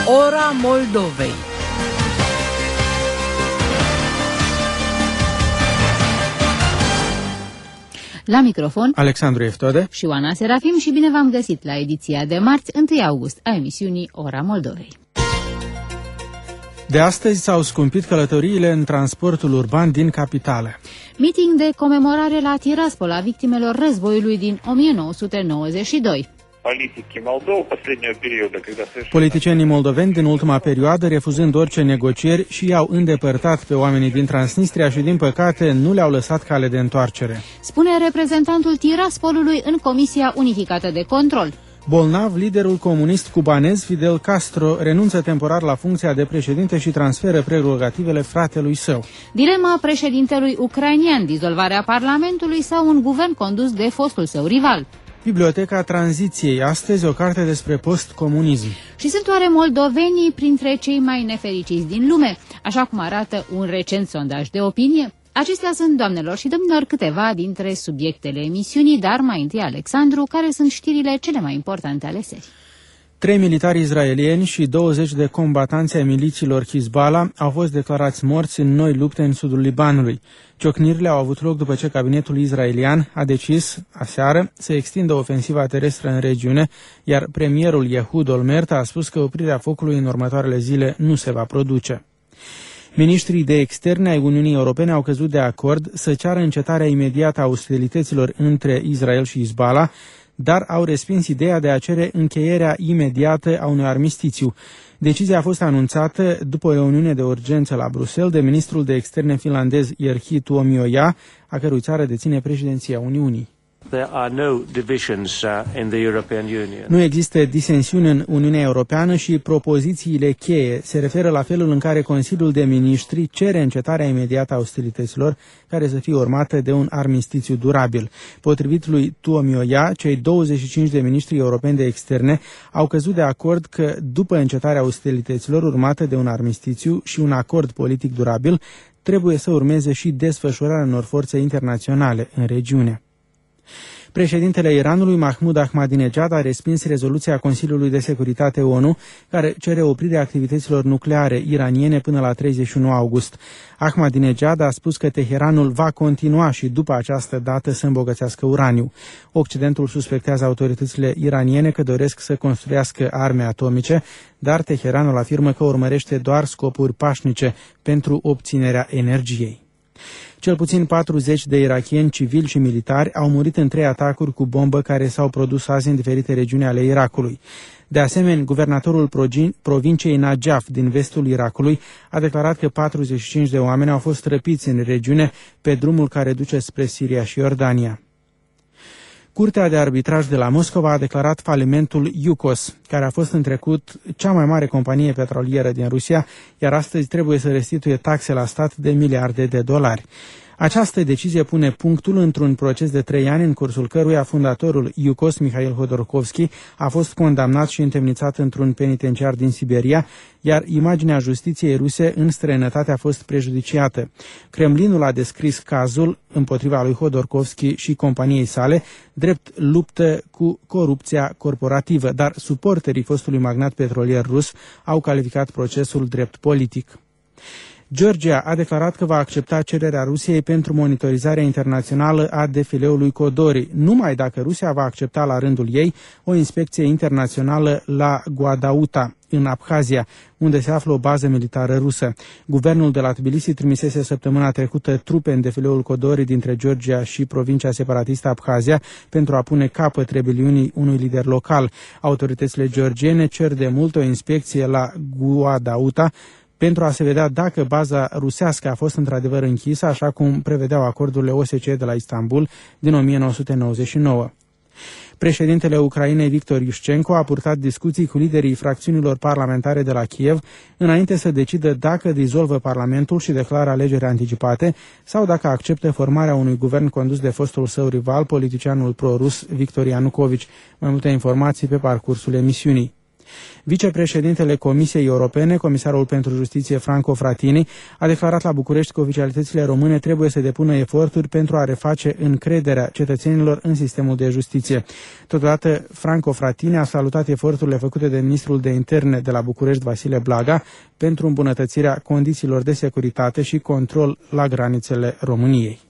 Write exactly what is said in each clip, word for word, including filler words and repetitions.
Ora Moldovei. La microfon, Alexandru Eftode și Oana Serafim și bine v-am găsit la ediția de marți, întâi august, a emisiunii Ora Moldovei. De astăzi s-au scumpit călătoriile în transportul urban din capitală. Meeting de comemorare la Tiraspol a victimelor războiului din o mie nouă sute nouăzeci și doi. Politicienii moldoveni din ultima perioadă, refuzând orice negocieri, și i-au îndepărtat pe oamenii din Transnistria și, din păcate, nu le-au lăsat cale de întoarcere. Spune reprezentantul Tiraspolului în Comisia Unificată de Control. Bolnav, liderul comunist cubanez Fidel Castro renunță temporar la funcția de președinte și transferă prerogativele fratelui său. Dilema președintelui ucrainian, dizolvarea Parlamentului sau un guvern condus de fostul său rival. Biblioteca Tranziției, astăzi o carte despre postcomunism. Și sunt oare moldovenii printre cei mai nefericiți din lume, așa cum arată un recent sondaj de opinie? Acestea sunt, doamnelor și domnilor, câteva dintre subiectele emisiunii, dar mai întâi, Alexandru, care sunt știrile cele mai importante ale serii. Trei militari israelieni și douăzeci de combatanți ai milițiilor Hizballah au fost declarați morți în noi lupte în sudul Libanului. Ciocnirile au avut loc după ce cabinetul israelian a decis, aseară, să extindă ofensiva terestră în regiune, iar premierul Ehud Olmert a spus că oprirea focului în următoarele zile nu se va produce. Ministrii de externe ai Uniunii Europene au căzut de acord să ceară încetarea imediată a ostilităților între Israel și Hizballah, dar au respins ideea de a cere încheierea imediată a unui armistițiu. Decizia a fost anunțată după o reuniune de urgență la Bruxelles de ministrul de externe finlandez Erkki Tuomioja, a cărui țară deține președinția Uniunii. There are no divisions uh, in the European Union. Nu există disensiuni în Uniunea Europeană și propozițiile cheie se referă la felul în care Consiliul de Ministri cere încetarea imediată a ostilităților, care să fie urmată de un armistițiu durabil. Potrivit lui Tuomioja, cei douăzeci și cinci de ministri europeni de externe au căzut de acord că, după încetarea ostilităților urmată de un armistițiu și un acord politic durabil, trebuie să urmeze și desfășurarea unor forțe internaționale în regiune. Președintele Iranului, Mahmoud Ahmadinejad, a respins rezoluția Consiliului de Securitate ONU, care cere oprirea activităților nucleare iraniene până la treizeci și unu august. Ahmadinejad a spus că Teheranul va continua și după această dată să îmbogățească uraniu. Occidentul suspectează autoritățile iraniene că doresc să construiască arme atomice, dar Teheranul afirmă că urmărește doar scopuri pașnice pentru obținerea energiei. Cel puțin patruzeci de irakieni civili și militari au murit în trei atacuri cu bombă care s-au produs azi în diferite regiuni ale Irakului. De asemenea, guvernatorul provinciei Najaf din vestul Irakului a declarat că patruzeci și cinci de oameni au fost răpiți în regiune pe drumul care duce spre Siria și Iordania. Curtea de arbitraj de la Moscova a declarat falimentul Yukos, care a fost în trecut cea mai mare companie petrolieră din Rusia, iar astăzi trebuie să restituie taxe la stat de miliarde de dolari. Această decizie pune punctul într-un proces de trei ani în cursul căruia fondatorul Yukos, Mikhail Hodorkovski, a fost condamnat și întemnițat într-un penitenciar din Siberia, iar imaginea justiției ruse în străinătate a fost prejudiciată. Kremlinul a descris cazul împotriva lui Hodorkovski și companiei sale drept luptă cu corupția corporativă, dar suporterii fostului magnat petrolier rus au calificat procesul drept politic. Georgia a declarat că va accepta cererea Rusiei pentru monitorizarea internațională a defileului Codori, numai dacă Rusia va accepta la rândul ei o inspecție internațională la Guadauta, în Abhazia, unde se află o bază militară rusă. Guvernul de la Tbilisi trimisese săptămâna trecută trupe în defileul Codori dintre Georgia și provincia separatistă Abhazia pentru a pune capăt rebeliunii unui lider local. Autoritățile georgiene cer de mult o inspecție la Guadauta pentru a se vedea dacă baza rusească a fost într-adevăr închisă, așa cum prevedeau acordurile O S C E de la Istanbul din o mie nouă sute nouăzeci și nouă. Președintele Ucrainei, Victor Yushchenko, a purtat discuții cu liderii fracțiunilor parlamentare de la Kiev înainte să decidă dacă dizolvă Parlamentul și declară alegeri anticipate sau dacă acceptă formarea unui guvern condus de fostul său rival, politicianul pro-rus Victor Yanukovych. Mai multe informații pe parcursul emisiunii. Vicepreședintele Comisiei Europene, comisarul pentru justiție Franco Frattini, a declarat la București că oficialitățile române trebuie să depună eforturi pentru a reface încrederea cetățenilor în sistemul de justiție. Totodată, Franco Frattini a salutat eforturile făcute de ministrul de interne de la București, Vasile Blaga, pentru îmbunătățirea condițiilor de securitate și control la granițele României.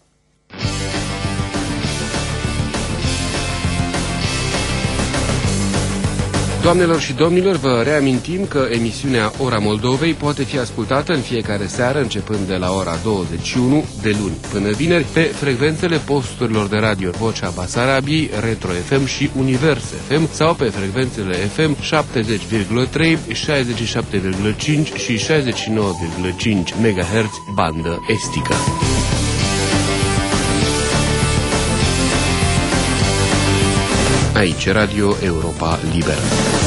Doamnelor și domnilor, vă reamintim că emisiunea Ora Moldovei poate fi ascultată în fiecare seară, începând de la ora douăzeci și unu, de luni până vineri, pe frecvențele posturilor de radio Vocea Basarabiei, Retro F M și Univers F M sau pe frecvențele F M șaptezeci virgulă trei, șaizeci și șapte virgulă cinci și șaizeci și nouă virgulă cinci MHz bandă estică. Aici, Radio Europa Liberă.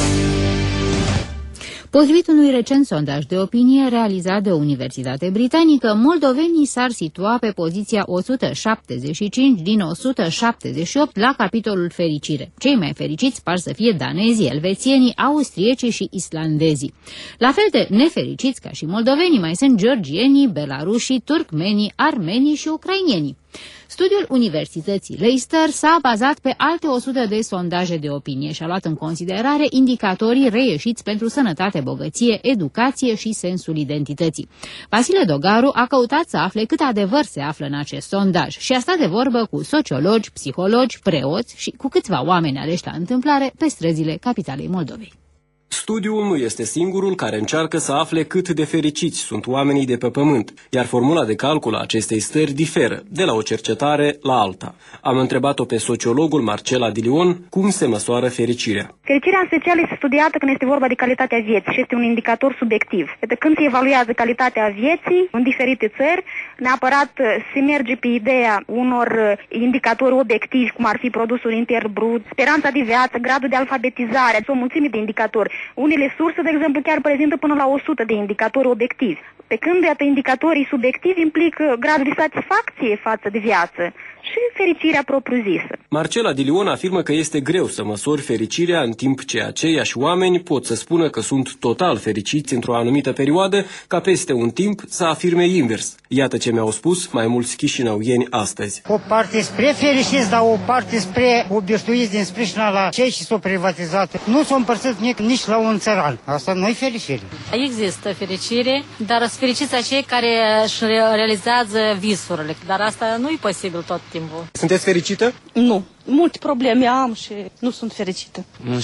Potrivit unui recent sondaj de opinie realizat de o universitate britanică, moldovenii s-ar situa pe poziția o sută șaptezeci și cinci din o sută șaptezeci și opt la capitolul fericire. Cei mai fericiți par să fie danezii, elvețienii, austriecii și islandezii. La fel de nefericiți ca și moldovenii mai sunt georgienii, belarușii, turcmenii, armenii și ucrainienii. Studiul Universității Leicester s-a bazat pe alte o sută de sondaje de opinie și a luat în considerare indicatorii reieșiți pentru sănătate, bogăție, educație și sensul identității. Vasile Dogaru a căutat să afle cât adevăr se află în acest sondaj și a stat de vorbă cu sociologi, psihologi, preoți și cu câțiva oameni aleși la întâmplare pe străzile capitalei Moldovei. Studiul nu este singurul care încearcă să afle cât de fericiți sunt oamenii de pe pământ, iar formula de calcul a acestei stări diferă, de la o cercetare la alta. Am întrebat-o pe sociologul Marcela Dilion cum se măsoară fericirea. Fericirea în special este studiată când este vorba de calitatea vieții și este un indicator subiectiv. Când se evaluează calitatea vieții în diferite țări, neapărat se merge pe ideea unor indicatori obiectivi, cum ar fi produsul intern brut, speranța de viață, gradul de alfabetizare, o mulțime de indicatori. Unele surse, de exemplu, chiar prezintă până la o sută de indicatori obiectivi. Pe când, iată, indicatorii subiectivi implică gradul de satisfacție față de viață și fericirea propriu-zisă. Marcela Dilion afirmă că este greu să măsori fericirea în timp ce aceiași oameni pot să spună că sunt total fericiți într-o anumită perioadă, ca peste un timp să afirme invers. Iată ce mi-au spus mai mulți chișinăuieni astăzi. O parte spre fericiți, dar o parte spre obișnuiți din sprijina la cei ce s-au privatizat. Nu s-au împărțit nici, nici la un țăran. Asta nu-i fericire. Există fericire, dar sunt fericiți acei care își realizează visurile. Dar asta nu e posibil tot timpul. Sunteți fericită? Nu. Multe probleme am și nu sunt fericită.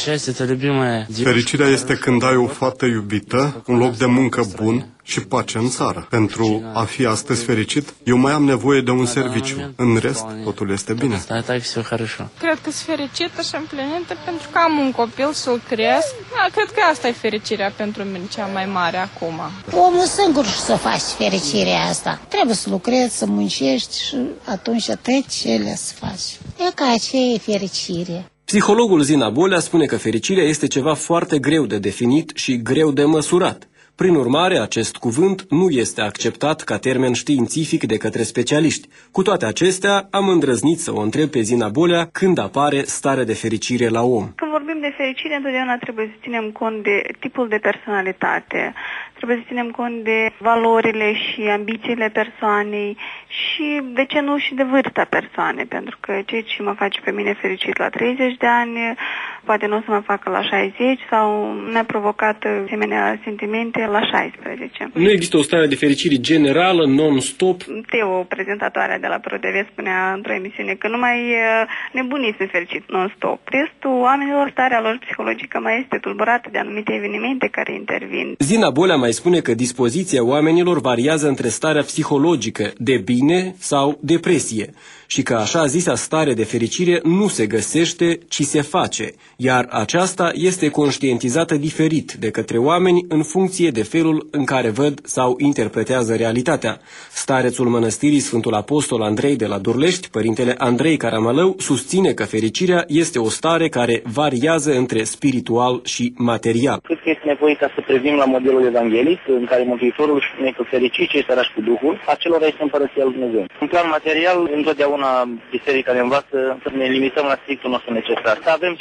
Fericirea este când ai o fată iubită, un loc de muncă bun și pace în țară. Pentru a fi astăzi fericit, eu mai am nevoie de un serviciu. În rest, totul este bine. Cred că sunt fericită și împlinită pentru că am un copil să-l cresc. Da, cred că asta e fericirea pentru mine cea mai mare acum. Omul singur să faci fericirea asta. Trebuie să lucrezi, să muncești și atunci tot cele să faci. E ca aceea e fericire. Psihologul Zina Bolea spune că fericirea este ceva foarte greu de definit și greu de măsurat. Prin urmare, acest cuvânt nu este acceptat ca termen științific de către specialiști. Cu toate acestea, am îndrăznit să o întreb pe Zina Bolea când apare starea de fericire la om. Când vorbim de fericire, întotdeauna trebuie să ținem cont de tipul de personalitate, trebuie să ținem cont de valorile și ambițiile persoanei și, de ce nu, și de vârsta persoanei, pentru că ceea ce mă face pe mine fericit la treizeci de ani, poate nu o să mă facă la șaizeci sau ne-a provocat asemenea sentimente la șaisprezece. Nu există o stare de fericire generală, non-stop? Teo, prezentatoarea de la ProTV, spunea într-o emisiune că numai nebunii sunt fericiți non-stop. Restul oamenilor, starea lor psihologică mai este tulburată de anumite evenimente care intervin. Zina Bolea mai spune că dispoziția oamenilor variază între starea psihologică de bine sau depresie și că așa zisa stare de fericire nu se găsește, ci se face, iar aceasta este conștientizată diferit de către oameni în funcție de felul în care văd sau interpretează realitatea. Starețul mănăstirii Sfântul Apostol Andrei de la Durlești, părintele Andrei Caramalău, susține că fericirea este o stare care variază între spiritual și material. Cred că este nevoie ca să privim la modelul evanghelic, în care Mântuitorul spune că fericit cei sărași cu Duhul, acelora este Împărăția lui Dumnezeu. În plan material, întotdeauna biserica ne învață să ne limităm la strictul nostru necesar. Să avem ceea ce ne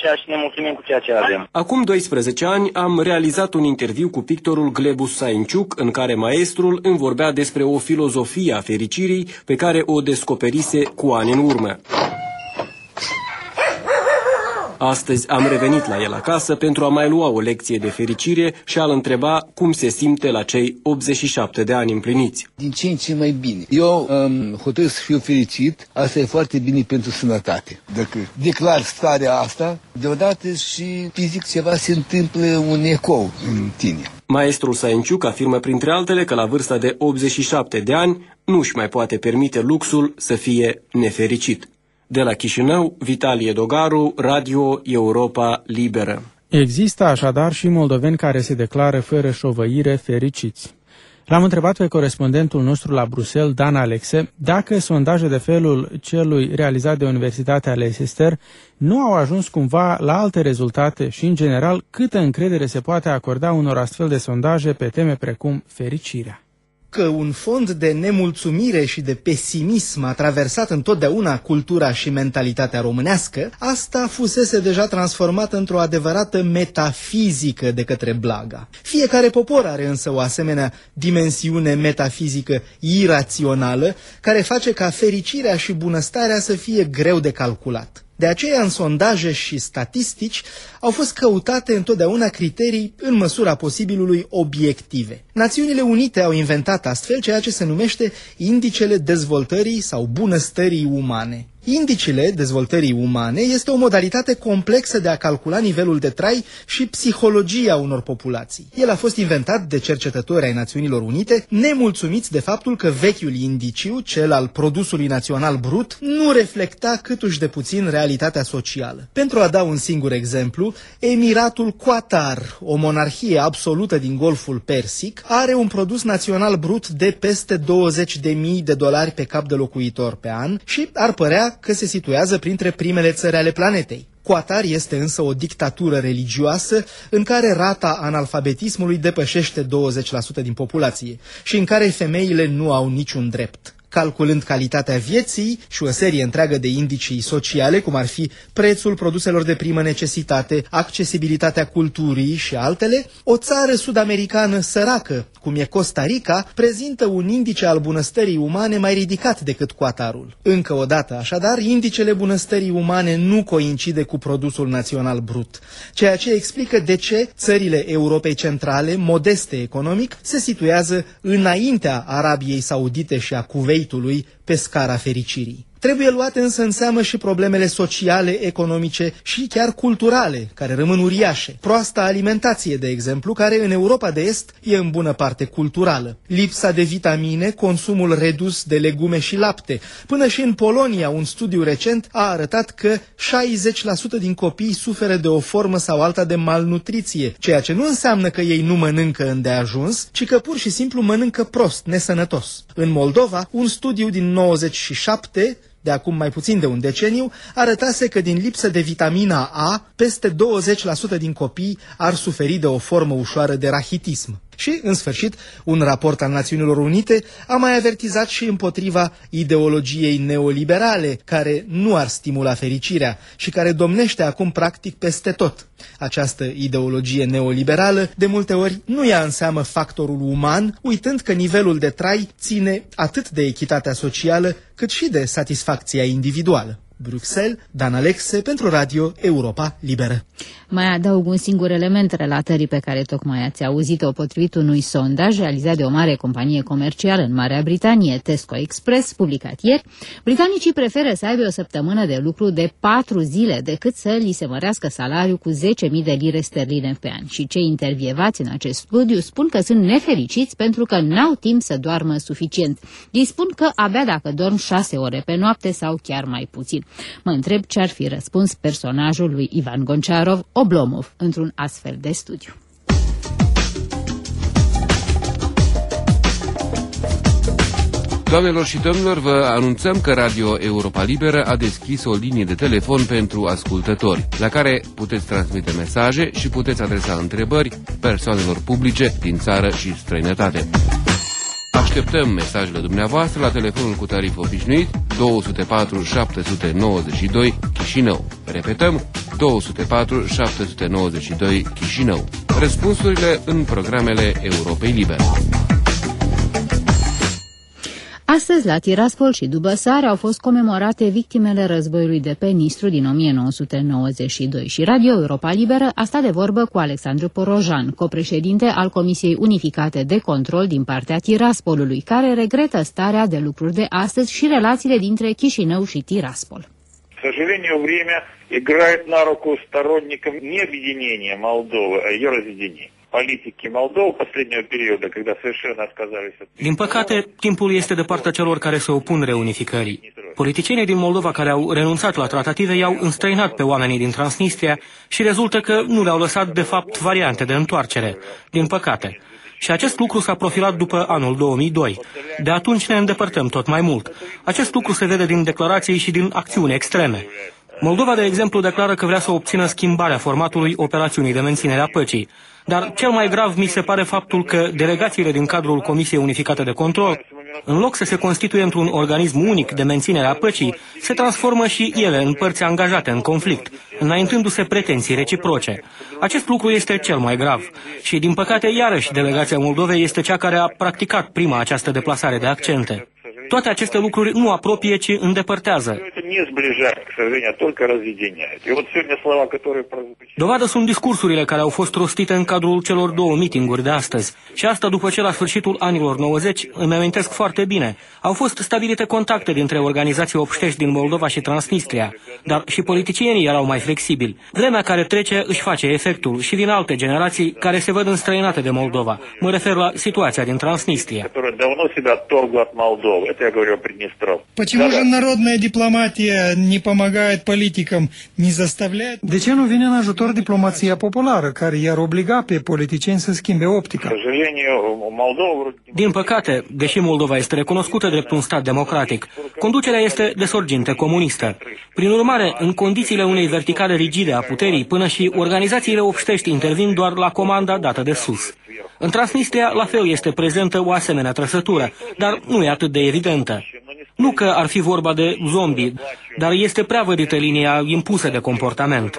mulțumim cu ceea ce avem. Acum doisprezece ani am realizat un interviu cu pictorul Glebus Sainciuc, în care maestrul îmi vorbea despre o filozofie a fericirii pe care o descoperise cu ani în urmă. Astăzi am revenit la el acasă pentru a mai lua o lecție de fericire și a-l întreba cum se simte la cei optzeci și șapte de ani împliniți. Din ce în ce mai bine. Eu um, hotărăsc să fiu fericit, asta e foarte bine pentru sănătate. Dacă declar starea asta, deodată și fizic ceva se întâmplă un ecou în tine. Maestrul Sainciuc afirmă printre altele că la vârsta de optzeci și șapte de ani nu-și mai poate permite luxul să fie nefericit. De la Chișinău, Vitalie Dogaru, Radio Europa Liberă. Există așadar și moldoveni care se declară fără șovăire fericiți. L-am întrebat pe corespondentul nostru la Bruxelles, Dan Alexe, dacă sondaje de felul celui realizat de Universitatea Leicester nu au ajuns cumva la alte rezultate și, în general, câtă încredere se poate acorda unor astfel de sondaje pe teme precum fericirea. Că un fond de nemulțumire și de pesimism a traversat întotdeauna cultura și mentalitatea românească, asta fusese deja transformată într-o adevărată metafizică de către Blaga. Fiecare popor are însă o asemenea dimensiune metafizică irațională care face ca fericirea și bunăstarea să fie greu de calculat. De aceea, în sondaje și statistici, au fost căutate întotdeauna criterii, în măsura posibilului, obiective. Națiunile Unite au inventat astfel ceea ce se numește indicele dezvoltării sau bunăstării umane. Indicele dezvoltării umane este o modalitate complexă de a calcula nivelul de trai și psihologia unor populații. El a fost inventat de cercetători ai Națiunilor Unite, nemulțumiți de faptul că vechiul indiciu, cel al produsului național brut, nu reflecta câtuși de puțin realitatea socială. Pentru a da un singur exemplu, Emiratul Qatar, o monarhie absolută din Golful Persic, are un produs național brut de peste douăzeci de mii de dolari pe cap de locuitor pe an și ar părea că se situează printre primele țări ale planetei. Qatar este însă o dictatură religioasă în care rata analfabetismului depășește douăzeci la sută din populație și în care femeile nu au niciun drept. Calculând calitatea vieții și o serie întreagă de indicii sociale, cum ar fi prețul produselor de primă necesitate, accesibilitatea culturii și altele, o țară sud-americană săracă, cum e Costa Rica, prezintă un indice al bunăstării umane mai ridicat decât Qatarul. Încă o dată, așadar, indicele bunăstării umane nu coincide cu produsul național brut, ceea ce explică de ce țările Europei Centrale, modeste economic, se situează înaintea Arabiei Saudite și a Kuwait pe scara fericirii. Trebuie luate însă în seamă și problemele sociale, economice și chiar culturale, care rămân uriașe. Proasta alimentație, de exemplu, care în Europa de Est e în bună parte culturală. Lipsa de vitamine, consumul redus de legume și lapte. Până și în Polonia, un studiu recent a arătat că șaizeci la sută din copii suferă de o formă sau alta de malnutriție, ceea ce nu înseamnă că ei nu mănâncă îndeajuns, ci că pur și simplu mănâncă prost, nesănătos. În Moldova, un studiu din nouăzeci și șapte, de acum mai puțin de un deceniu, arătase că din lipsă de vitamina A, peste douăzeci la sută din copii ar suferi de o formă ușoară de rahitism. Și, în sfârșit, un raport al Națiunilor Unite a mai avertizat și împotriva ideologiei neoliberale, care nu ar stimula fericirea și care domnește acum practic peste tot. Această ideologie neoliberală de multe ori nu ia în seamă factorul uman, uitând că nivelul de trai ține atât de echitatea socială, cât și de satisfacția individuală. Bruxelles, Dan Alexe pentru Radio Europa Liberă. Mai adaug un singur element relatării pe care tocmai ați auzit-o, potrivit unui sondaj realizat de o mare companie comercială în Marea Britanie, Tesco Express, publicat ieri. Britanicii preferă să aibă o săptămână de lucru de patru zile decât să li se mărească salariul cu zece mii de lire sterline pe an. Și cei intervievați în acest studiu spun că sunt nefericiți pentru că n-au timp să doarmă suficient. Ei spun că abia dacă dorm șase ore pe noapte sau chiar mai puțin. Mă întreb ce ar fi răspuns personajul lui Ivan Gonciarov, Oblomov, într-un astfel de studiu. Doamnelor și domnilor, vă anunțăm că Radio Europa Liberă a deschis o linie de telefon pentru ascultători, la care puteți transmite mesaje și puteți adresa întrebări persoanelor publice din țară și străinătate. Așteptăm mesajele dumneavoastră la telefonul cu tarif obișnuit două zero patru șapte nouă doi Chișinău. Repetăm, două zero patru șapte nouă doi Chișinău. Răspunsurile în programele Europei Libere. Astăzi, la Tiraspol și Dubăsari au fost comemorate victimele războiului de pe Nistru din o mie nouă sute nouăzeci și doi și Radio Europa Liberă a stat de vorbă cu Alexandru Porojan, copreședinte al Comisiei Unificate de Control din partea Tiraspolului, care regretă starea de lucruri de astăzi și relațiile dintre Chișinău și Tiraspol. К сожалению, время играет на руку сторонникам не объединения Молдовы, а ее разъединения. Политики Молдовы последнего периода, когда совершенно отказались от... Din păcate, timpul este de partea celor care se opun reunificării. Politicienii din Moldova care au renunțat la tratative i-au înstrăinat pe oamenii din Transnistria și rezultă că nu le-au lăsat, de fapt, variante de întoarcere. Din păcate. Și acest lucru s-a profilat după anul două mii doi. De atunci ne îndepărtăm tot mai mult. Acest lucru se vede din declarații și din acțiuni extreme. Moldova, de exemplu, declară că vrea să obțină schimbarea formatului operațiunii de menținere a păcii. Dar cel mai grav mi se pare faptul că delegațiile din cadrul Comisiei Unificate de Control, în loc să se constituie într-un organism unic de menținere a păcii, se transformă și ele în părți angajate în conflict, înaintându-se pretenții reciproce. Acest lucru este cel mai grav. Și, din păcate, iarăși, delegația Moldovei este cea care a practicat prima această deplasare de accente. Toate aceste lucruri nu apropie, ci îndepărtează. Dovadă sunt discursurile care au fost rostite în cadrul celor două mitinguri de astăzi. Și asta după ce la sfârșitul anilor nouăzeci, îmi amintesc foarte bine, au fost stabilite contacte dintre organizații obștești din Moldova și Transnistria, dar și politicienii erau mai flexibili. Vremea care trece își face efectul și vin alte generații care se văd înstrăinate de Moldova. Mă refer la situația din Transnistria. Это я говорю о Приднестровье. Почему же народная дипломатия не помогает политикам, не заставляет? De ce nu vine în ajutor diplomația populară, care i-ar obliga pe politicieni să schimbe optica? Din păcate, deși Moldova este recunoscută drept un stat democratic, conducerea este de sorginte comunistă. Prin urmare, în condițiile unei verticale rigide a puterii, până și organizațiile obștești intervin doar la comanda dată de sus. În Transnistria, la fel, este prezentă o asemenea trăsătură, dar nu e atât de evidentă. Nu că ar fi vorba de zombi, dar este prea vădită linia impusă de comportament.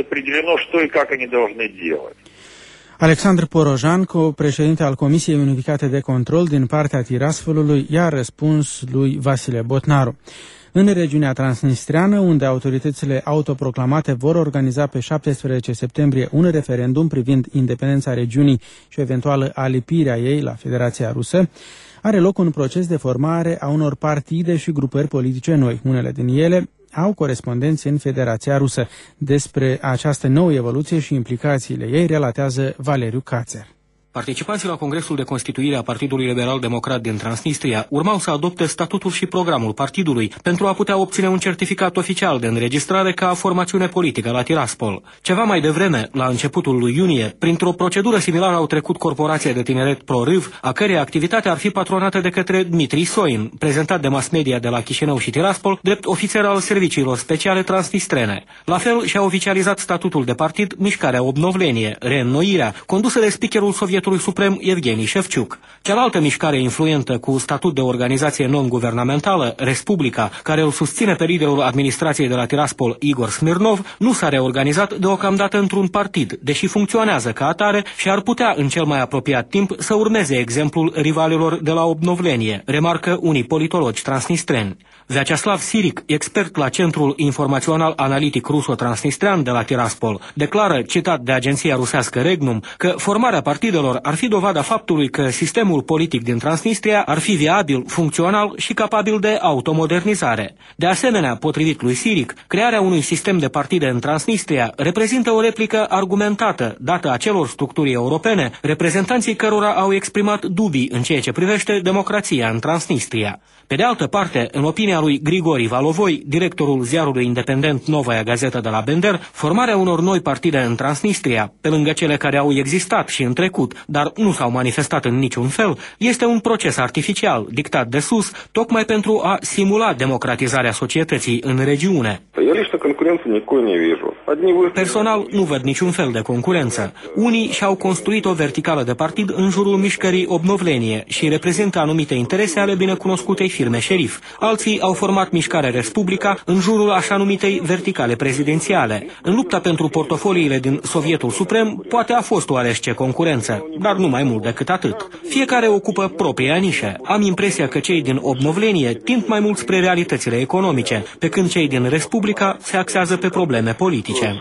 Alexandru Porojan, co-președinte al Comisiei Unificate de Control din partea Tiraspolului, i-a răspuns lui Vasile Botnaru. În regiunea transnistreană, unde autoritățile autoproclamate vor organiza pe șaptesprezece septembrie un referendum privind independența regiunii și eventuală alipirea ei la Federația Rusă, are loc un proces de formare a unor partide și grupări politice noi. Unele din ele au corespondenți în Federația Rusă. Despre această nouă evoluție și implicațiile ei relatează Valeriu Cațer. Participanții la Congresul de Constituire a Partidului Liberal Democrat din Transnistria urmau să adopte statutul și programul partidului pentru a putea obține un certificat oficial de înregistrare ca formațiune politică la Tiraspol. Ceva mai devreme, la începutul lui iunie, printr-o procedură similară au trecut Corporația de Tineret Pro-Râv, a cărei activitate ar fi patronată de către Dmitri Soin, prezentat de mass media de la Chișinău și Tiraspol, drept ofițer al serviciilor speciale transnistrene. La fel și-a oficializat statutul de partid Mișcarea Obnovlenie, reînnoirea, condusă de speakerul sovietic Suprem Evgeni Șefciuc. Cealaltă mișcare influentă cu statut de organizație non-guvernamentală, Respublica, care îl susține pe liderul administrației de la Tiraspol, Igor Smirnov, nu s-a reorganizat deocamdată într-un partid, deși funcționează ca atare și ar putea în cel mai apropiat timp să urmeze exemplul rivalilor de la Obnovlenie, remarcă unii politologi transnistreni. Vyacheslav Siric, expert la Centrul Informațional Analitic Ruso-Transnistrean de la Tiraspol, declară, citat de agenția rusească Regnum, că formarea partidelor ar fi dovada faptului că sistemul politic din Transnistria ar fi viabil, funcțional și capabil de automodernizare. De asemenea, potrivit lui Siric, crearea unui sistem de partide în Transnistria reprezintă o replică argumentată, dată acelor structuri europene, reprezentanții cărora au exprimat dubii în ceea ce privește democrația în Transnistria. Pe de altă parte, în opinia lui Grigori Valovoi, directorul ziarului independent Novaya Gazeta de la Bender, formarea unor noi partide în Transnistria, pe lângă cele care au existat și în trecut, dar nu s-au manifestat în niciun fel, este un proces artificial, dictat de sus, tocmai pentru a simula democratizarea societății în regiune. Personal, nu văd niciun fel de concurență. Unii și-au construit o verticală de partid în jurul mișcării Obnovlenie și reprezintă anumite interese ale binecunoscutei firme Șerif. Alții au format mișcarea Respublica în jurul așa numitei verticale prezidențiale. În lupta pentru portofoliile din Sovietul Suprem poate a fost oarește concurență, dar nu mai mult decât atât. Fiecare ocupă propria nișă. Am impresia că cei din Obnovlenie tind mai mult spre realitățile economice, pe când cei din Respublica se axează pe probleme politice.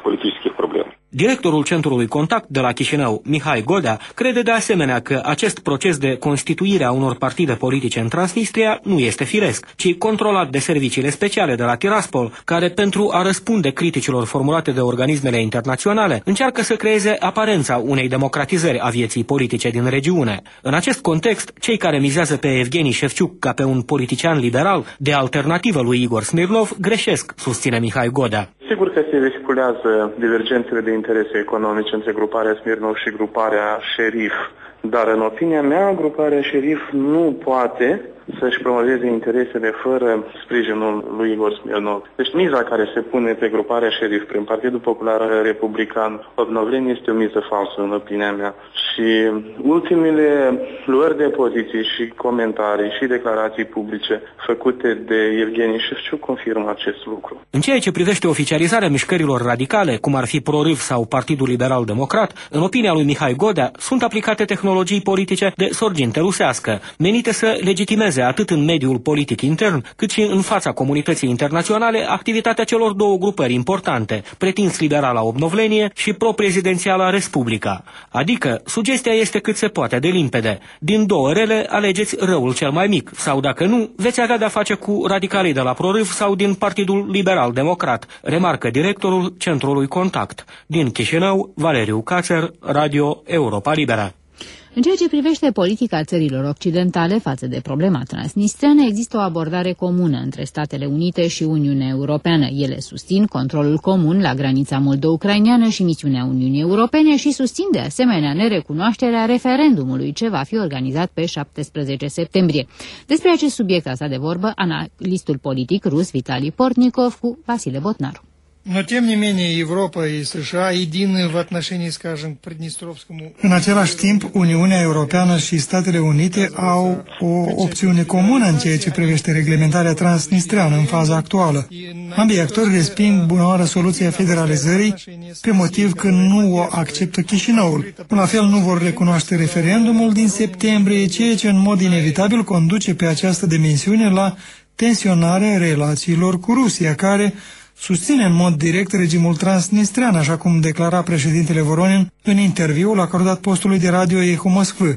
Directorul Centrului Contact de la Chișinău, Mihai Godea, crede de asemenea că acest proces de constituire a unor partide politice în Transnistria nu este firesc, ci controlat de serviciile speciale de la Tiraspol, care, pentru a răspunde criticilor formulate de organismele internaționale, încearcă să creeze aparența unei democratizări a vieții politice din regiune. În acest context, cei care mizează pe Evgeni Șefciuc ca pe un politician liberal, de alternativă lui Igor Smirnov, greșesc, susține Mihai Godea. Sigur că se vehiculează divergențele de interese economice între gruparea Smirnov și gruparea Șerif, dar în opinia mea, gruparea Șerif nu poate să-și promoveze interesele fără sprijinul lui Igor Smirnov. Deci miza care se pune pe gruparea Șerif prin Partidul Popular Republican Obnovlenie este o miză falsă, în opinia mea. Și ultimele luări de poziții și comentarii și declarații publice făcute de Evgeni Șefciuc confirmă acest lucru. În ceea ce privește oficializarea mișcărilor radicale, cum ar fi Prorâv sau Partidul Liberal Democrat, în opinia lui Mihai Godea, sunt aplicate tehnologii politice de sorginte rusească, menite să legitimeze atât în mediul politic intern, cât și în fața comunității internaționale activitatea celor două grupări importante, pretins liberala Obnovlenie și pro-prezidențiala Respublica. Adică, sugestia este cât se poate de limpede. Din două rele, alegeți răul cel mai mic, sau dacă nu, veți avea de-a face cu radicalii de la Prorâv sau din Partidul Liberal Democrat, remarcă directorul Centrului Contact. Din Chișinău, Valeriu Cațer, Radio Europa Liberă. În ceea ce privește politica țărilor occidentale față de problema transnistreană, există o abordare comună între Statele Unite și Uniunea Europeană. Ele susțin controlul comun la granița moldo-ucraineană și misiunea Uniunii Europene și susțin de asemenea nerecunoașterea referendumului ce va fi organizat pe șaptesprezece septembrie. Despre acest subiect a stat de vorbă analistul politic rus Vitali Portnikov cu Vasile Botnaru. Но, тем не менее, Европа и США едины в отношении, скажем, к Приднестровскому. În același timp, Uniunea Europeană și Statele Unite au o opțiune comună în ceea ce privește reglementarea transnistreană în faza actuală. Ambii actori resping bunoară soluția federalizării pe motiv că nu o acceptă Chișinăul. La fel nu vor recunoaște referendumul din septembrie, ceea ce în mod inevitabil conduce pe această dimensiune la tensionarea relațiilor cu Rusia, care susține în mod direct regimul transnistrean, așa cum declara președintele Voronin în interviul acordat postului de radio Echo Moskvă.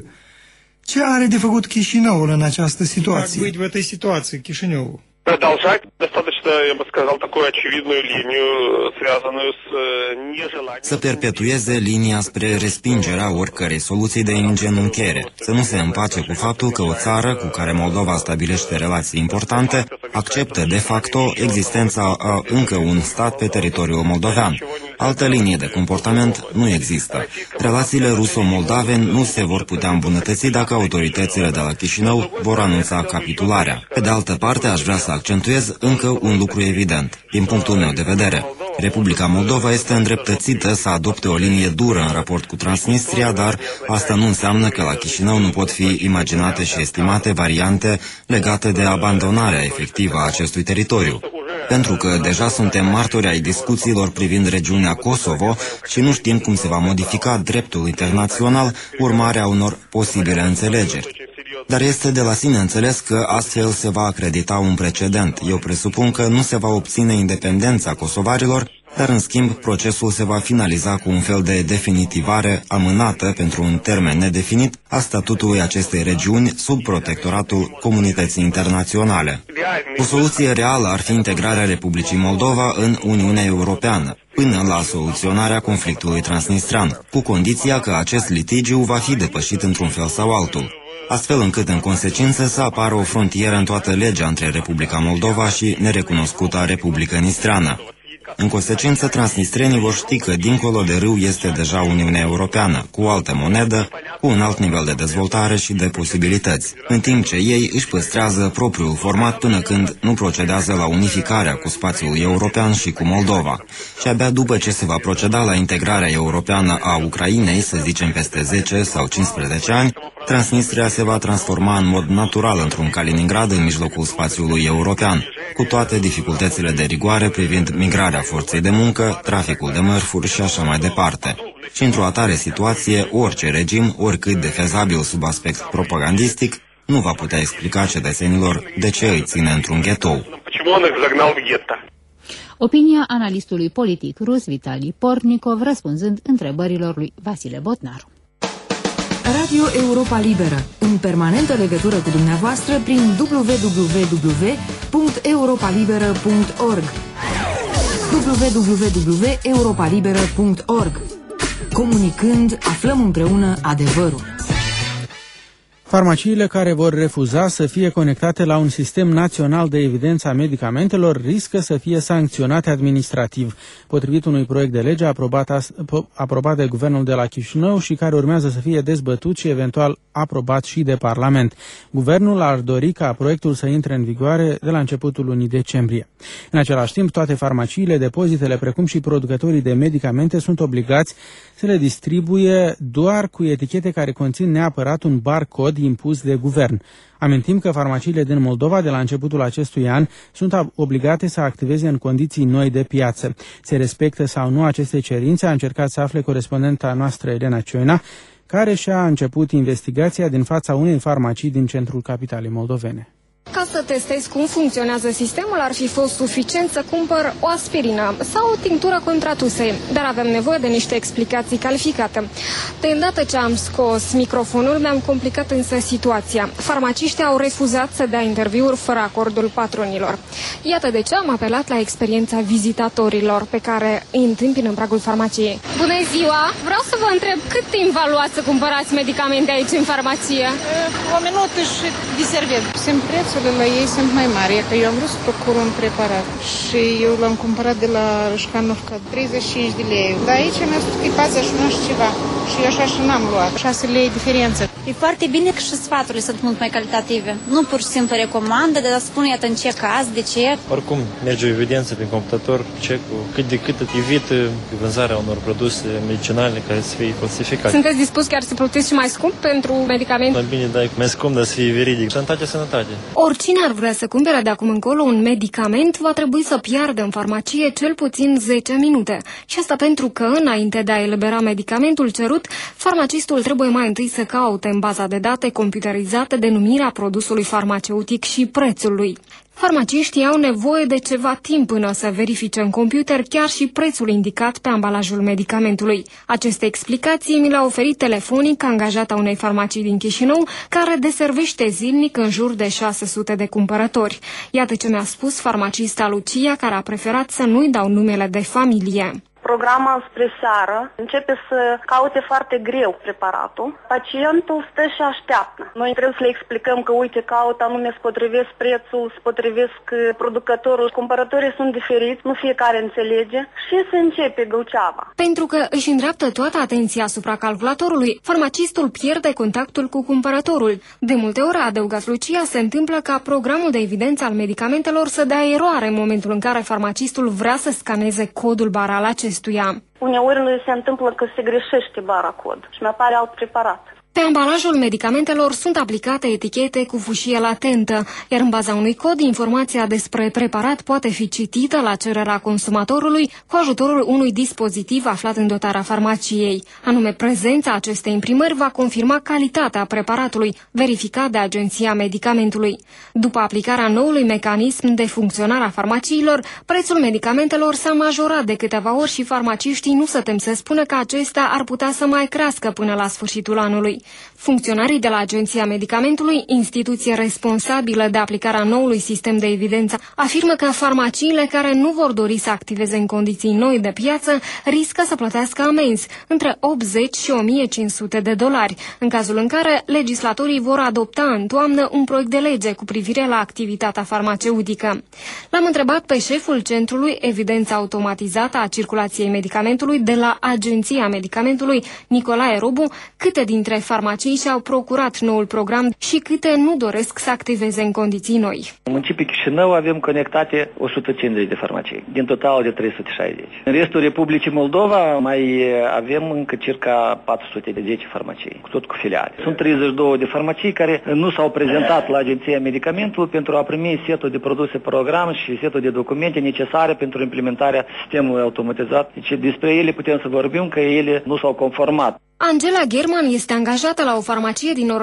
Ce are de făcut Chișinăul în această situație? Как быть в этой ситуации Chișinăul? Продолжать достаточно, я бы сказал, такую очевидную линию, связанную с нежеланием... Să perpetueze linia spre respingerea oricărei soluții de îngenunchiere, să nu se împace cu faptul că o țară cu care Moldova stabilește relații importante acceptă de facto existența a încă un stat pe teritoriul moldovean. Altă linie de comportament nu există. Relațiile ruso-moldave nu se vor putea îmbunătăți dacă autoritățile de la Chișinău vor anunța capitularea. Pe de altă parte, aș vrea să accentuez încă un lucru evident. Din punctul meu de vedere, Republica Moldova este îndreptățită să adopte o linie dură în raport cu Transnistria, dar asta nu înseamnă că la Chișinău nu pot fi imaginate și estimate variante legate de abandonarea efectivă a acestui teritoriu. Pentru că deja suntem martori ai discuțiilor privind regiunea Kosovo și nu știm cum se va modifica dreptul internațional urmarea unor posibile înțelegeri. Dar este de la sine înțeles că astfel se va acredita un precedent. Eu presupun că nu se va obține independența kosovarilor, dar în schimb procesul se va finaliza cu un fel de definitivare amânată pentru un termen nedefinit a statutului acestei regiuni sub protectoratul comunității internaționale. O soluție reală ar fi integrarea Republicii Moldova în Uniunea Europeană, până la soluționarea conflictului transnistrean, cu condiția că acest litigiu va fi depășit într-un fel sau altul, astfel încât în consecință să apară o frontieră în toată legea între Republica Moldova și nerecunoscuta Republică Nistreană. În consecință, transnistrenii vor ști că dincolo de râu este deja Uniunea Europeană, cu o altă monedă, cu un alt nivel de dezvoltare și de posibilități, în timp ce ei își păstrează propriul format până când nu procedează la unificarea cu spațiul european și cu Moldova. Și abia după ce se va proceda la integrarea europeană a Ucrainei, să zicem peste zece sau cincisprezece ani, Transnistria se va transforma în mod natural într-un Kaliningrad în mijlocul spațiului european, cu toate dificultățile de rigoare privind migrarea forței de muncă, traficul de mărfuri și așa mai departe. Și într-o atare situație, orice regim, oricât de fezabil sub aspect propagandistic, nu va putea explica cetățenilor de ce îi ține într-un ghetou. Opinia analistului politic rus Vitali Portnikov, răspunzând întrebărilor lui Vasile Botnaru. Radio Europa Liberă, în permanentă legătură cu dumneavoastră prin w w w punct europa liberă punct org w w w punct europa liberă punct org. Comunicând, aflăm împreună adevărul. Farmaciile care vor refuza să fie conectate la un sistem național de evidență a medicamentelor riscă să fie sancționate administrativ, potrivit unui proiect de lege aprobat, aprobat de guvernul de la Chișinău și care urmează să fie dezbătut și eventual aprobat și de Parlament. Guvernul ar dori ca proiectul să intre în vigoare de la începutul lunii decembrie. În același timp, toate farmaciile, depozitele, precum și producătorii de medicamente sunt obligați să le distribuie doar cu etichete care conțin neapărat un barcod impus de guvern. Amintim că farmaciile din Moldova de la începutul acestui an sunt obligate să activeze în condiții noi de piață. Se respectă sau nu aceste cerințe, a încercat să afle corespondenta noastră Elena Cioina, care și-a început investigația din fața unei farmacii din centrul capitalei moldovene. Ca să testez cum funcționează sistemul, ar fi fost suficient să cumpăr o aspirină sau o tinctură contra tusei, dar avem nevoie de niște explicații calificate. De îndată ce am scos microfonul, mi-am complicat însă situația. Farmaciștii au refuzat să dea interviuri fără acordul patronilor. Iată de ce am apelat la experiența vizitatorilor pe care îi întâmpin în pragul farmaciei. Bună ziua! Vreau să vă întreb cât timp v-a luat să cumpărați medicamente aici în farmacie? O minută și diservit. Sunt prețul la ei sunt mai mari, că eu am vrut să procur un preparat și eu l-am cumpărat de la Rășcanovca, treizeci și cinci de lei. Dar aici mi-a spus că e patruzeci și unu și ceva și eu așa și n-am luat. șase lei diferență. E foarte bine că și sfaturile sunt mult mai calitative. Nu pur și simplu recomandă, dar spune iată în ce caz, de ce. Oricum merge o evidență prin computator, check-ul, cât de cât evită vânzarea unor produse medicinale care să fie falsificate. Sunteți dispus chiar să plătiți și mai scump pentru medicamente? Mai bine dai mai scump, dar să fie veridic. Sănătate, sănătate. Oricine ar vrea să cumpere de acum încolo un medicament va trebui să piardă în farmacie cel puțin zece minute. Și asta pentru că, înainte de a elibera medicamentul cerut, farmacistul trebuie mai întâi să caute în baza de date computerizată denumirea produsului farmaceutic și prețul lui. Farmaciștii au nevoie de ceva timp până să verifice în computer chiar și prețul indicat pe ambalajul medicamentului. Aceste explicații mi le-a oferit telefonic angajata unei farmacii din Chișinău, care deservește zilnic în jur de șase sute de cumpărători. Iată ce mi-a spus farmacista Lucia, care a preferat să nu-i dau numele de familie. Programa spre seară începe să caute foarte greu preparatul. Pacientul stă și așteaptă. Noi trebuie să le explicăm că, uite, caut anume, se potrivesc prețul, se potrivesc producătorul. Cumpărătorii sunt diferiți, nu fiecare înțelege și se începe găuceava. Pentru că își îndreaptă toată atenția asupra calculatorului, farmacistul pierde contactul cu cumpărătorul. De multe ori, a adăugat Lucia, se întâmplă ca programul de evidență al medicamentelor să dea eroare în momentul în care farmacistul vrea să scaneze codul bara al acestuia. Uneori se întâmplă că se greșește barcod și mi apare alt preparat. Pe ambalajul medicamentelor sunt aplicate etichete cu fâșie latentă, iar în baza unui cod, informația despre preparat poate fi citită la cererea consumatorului cu ajutorul unui dispozitiv aflat în dotarea farmaciei. Anume, prezența acestei imprimări va confirma calitatea preparatului, verificat de Agenția Medicamentului. După aplicarea noului mecanism de funcționare a farmaciilor, prețul medicamentelor s-a majorat de câteva ori și farmaciștii nu se tem să spună că acesta ar putea să mai crească până la sfârșitul anului. Funcționarii de la Agenția Medicamentului, instituție responsabilă de aplicarea noului sistem de evidență, afirmă că farmaciile care nu vor dori să activeze în condiții noi de piață riscă să plătească amenzi între optzeci și o mie cinci sute de dolari, în cazul în care legislatorii vor adopta în toamnă un proiect de lege cu privire la activitatea farmaceutică. L-am întrebat pe șeful Centrului Evidență Automatizată a Circulației Medicamentului de la Agenția Medicamentului, Nicolae Robu, câte dintre farmacii și-au procurat noul program și câte nu doresc să activeze în condiții noi. În municipiul Chișinău avem conectate o sută cincizeci de farmacii, din total de trei sute șaizeci. În restul Republicii Moldova mai avem încă circa patru sute zece farmacii, tot cu filiale. Sunt treizeci și două de farmacii care nu s-au prezentat la Agenția Medicamentului pentru a primi setul de produse program și setul de documente necesare pentru implementarea sistemului automatizat. Deci despre ele putem să vorbim că ele nu s-au conformat. Angela German este angajată la o farmacie din